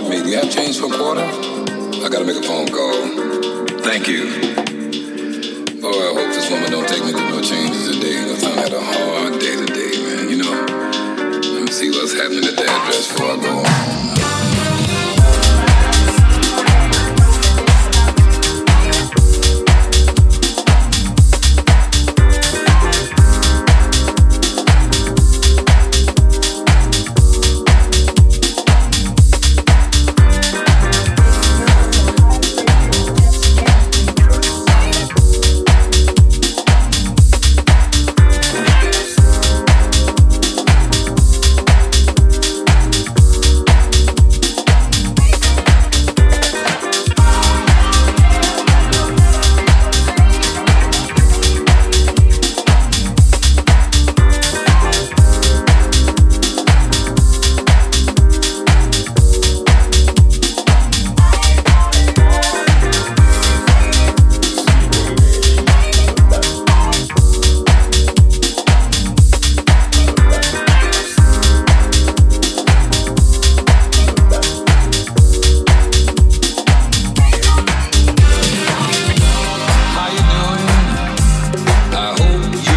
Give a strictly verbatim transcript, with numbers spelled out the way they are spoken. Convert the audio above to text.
me. Do you have change for a quarter? I gotta make a phone call. Thank you. Boy, I hope this woman don't take me through no changes today.